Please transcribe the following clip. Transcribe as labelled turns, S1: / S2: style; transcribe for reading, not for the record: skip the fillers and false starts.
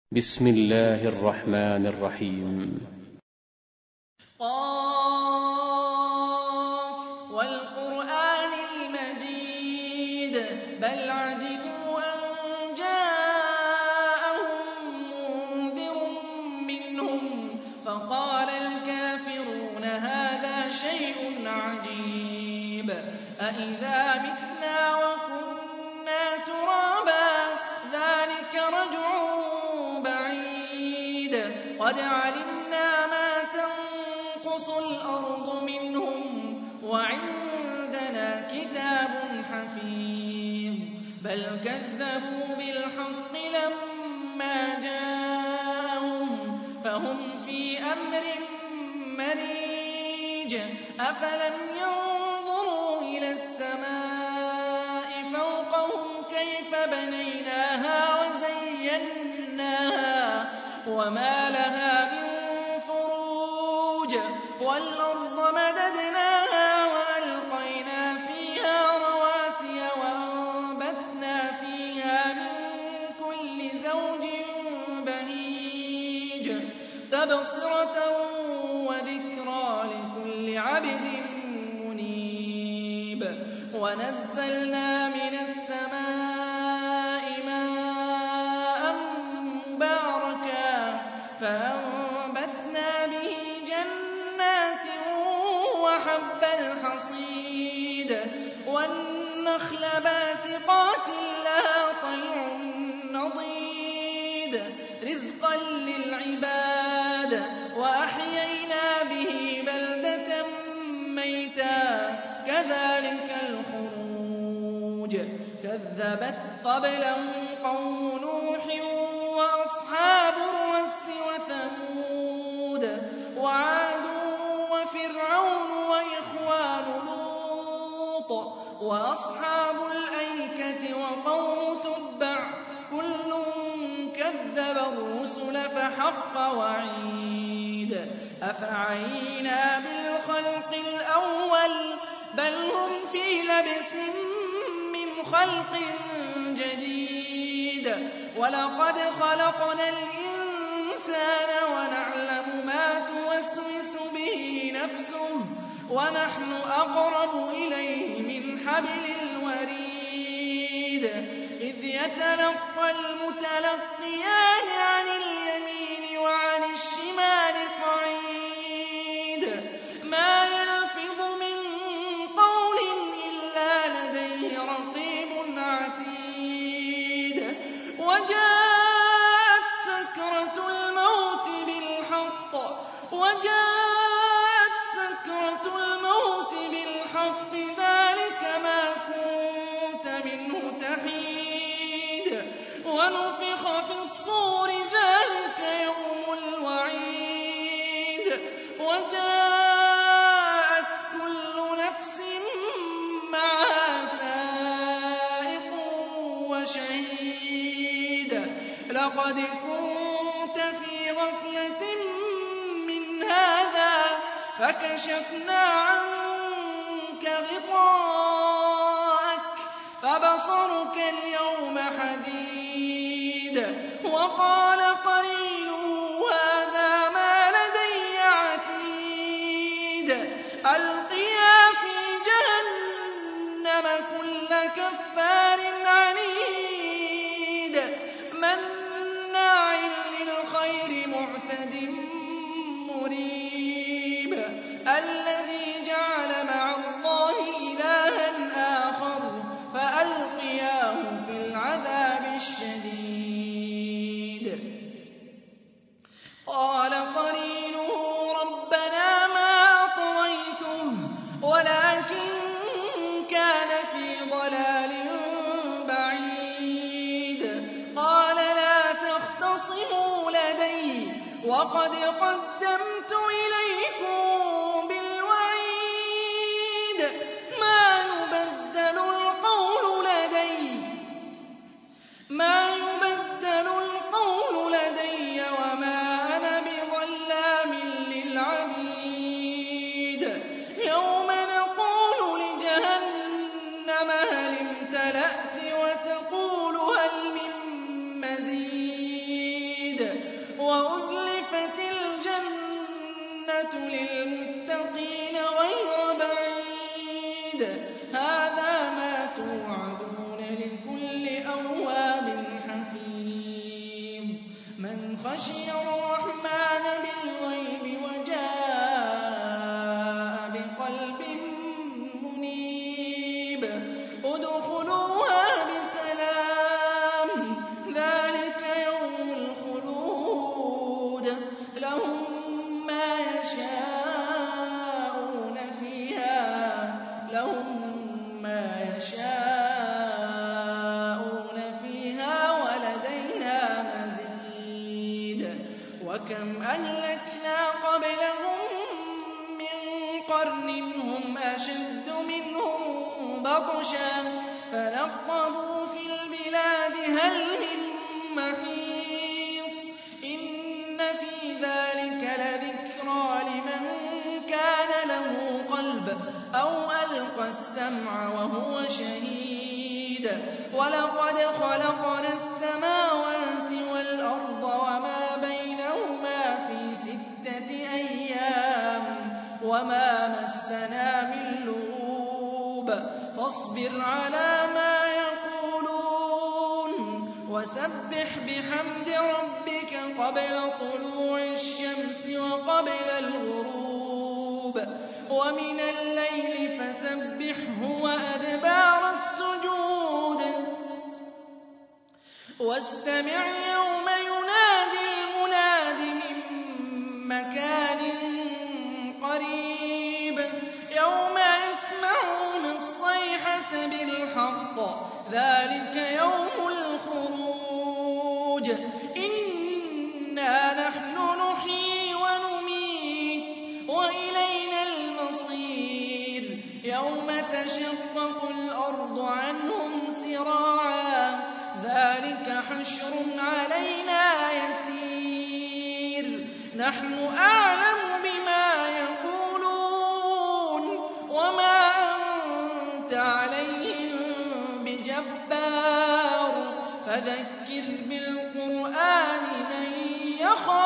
S1: بسم الله الرحمن الرحيم.
S2: قاف والقرآن المجيد بل عجبوا أن جاءهم منذر منهم فقال الكافرون هذا شيء عجيب أإذا متنا وكنا ترابا ذلك رجع بعيد قد علمنا ما تنقص الأرض منهم وعندنا كتاب حفيظ بل كذبوا بالحق لما جاءهم فهم في أمر مريج أفلم ينظروا إلى السماء فوقهم كيف بنيناها وزيناها وما لها من فروج والأرض مددناها وألقينا فيها رواسي وأنبتنا فيها من كل زوج بهيج تبصرة وذكرى لكل عبد منيب ونزلنا من السماء ماء مباركا فأنبتنا به جنات وحب الحصيد والنخل باسقات لها طلع نضيد رزقا للعباد وأحيينا به بلدة ميتا كذلك الخروج كذبت قبلهم قوم نوح وأصحاب الرس وثمود وعاد وفرعون وإخوان لوط وأصحاب الأيكة وقوم تبع كل كذب الرسل فحق وعيد أفعينا بالخلق الأول بل هم في لبس من خلق جديد ولقد خلقنا الإنسان ونعلم ما توسوس به نفسه ونحن أقرب إليه من حبل الوريد إذ يتلقى المتلقيان عن اليمين وعن الشمال قعيد ما يلفظ من قول إلا لديه رقيب عتيد وجاءت سكرة الموت بالحق ذلك ما كنت منه تحيد ونفخ في الصور ذلك يوم الوعيد وجاءت كل نفس معها سائق وشهيد لقد كنت في غفلة من هذا فكشفنا عنك غطاءك فبصرك اليوم حديد وقال قرينه هذا ما لدي عتيد ألقيا في جهنم كل كفار عنيد مناع للخير معتد مريب الذي جعل مع الله إلها آخر فألقياه في العذاب الشديد قال قرينه ربنا ما أطغيته ولكن كان في ضلال بعيد قال لا تختصموا لدي وقد قدمت إليكم بالوعيد ما يبدل القول لدي وما أنا بظلام للعبيد يوم نقول لجهنم هل امتلأت وتقول هل من مزيد وَأُزْلِفَتِ الْجَنَّةُ لِلْمُتَّقِينَ غَيْرَ بَعِيدٍ هَٰذَا مَا تُوعَدُونَ لِكُلِّ أَوَّابٍ حَفِيظٍ مَّنْ خَشِيَ الرَّحْمَٰنَ بِالْغَيْبِ وَجَاءَ بِقَلْبٍ مُّنِيبٍ ادْخُلُوهَا بِسَلَامٍ ذَٰلِكَ يَوْمُ الْخُلُودِ لَهُم مَّا يَشَاءُونَ فِيهَا وَلَدَيْنَا مَزِيدٌ وَكَمْ أَهْلَكْنَا قَبْلَهُم مِّن قَرْنٍ هُمْ أَشَدُّ مِنْهُم بَطْشًا فَنَقَّبُوا فِي الْبِلَادِ هَلْ مِن مَّحِيصٍ إِنَّ فِي ذَٰلِكَ لَذِكْرَىٰ لِمَن كَانَ لَهُ قَلْبٌ أَوْ أَلْقَى السَّمْعَ وَهُوَ شَهِيدٌ وَلَقَدْ خَلَقْنَا السَّمَاوَاتِ وَالْأَرْضَ وَمَا بَيْنَهُمَا فِي 6 أَيَّامٍ وَمَا مَسَّنَا مِن لُّغُوبٍ فَاصْبِرْ عَلَىٰ مَا يَقُولُونَ وَسَبِّحْ بِحَمْدِ رَبِّكَ قَبْلَ طُلُوعِ الشَّمْسِ وَقَبْلَ الْغُرُوبِ وَمِنَ اللَّيْلِ فَسَبِّحْهُ وَأَدْبَارَ السُّجُودِ وَاسْتَمِعْ يَوْمَ يُنَادِ الْمُنَادِ مِن مَّكَانٍ قَرِيبٍ يَوْمَ يَسْمَعُونَ الصَّيْحَةَ بِالْحَقِّ ذَٰلِكَ يَوْمُ الْخُرُوجِ إِنَّا نَحْنُ نُحْيِي وَنُمِيتُ وَإِلَيْنَا الْمَصِيرُ يَوْمَ تَشَقَّقُ الْأَرْضُ عَنْهُمْ سِرَاعًا ذَٰلِكَ حَشْرٌ عَلَيْنَا يَسِيرٌ نَّحْنُ أَعْلَمُ بِمَا يَقُولُونَ وَمَا أَنتَ عَلَيْهِم بِجَبَّارٍ فَذَكِّرْ بِالْقُرْآنِ مَن يَخَافُ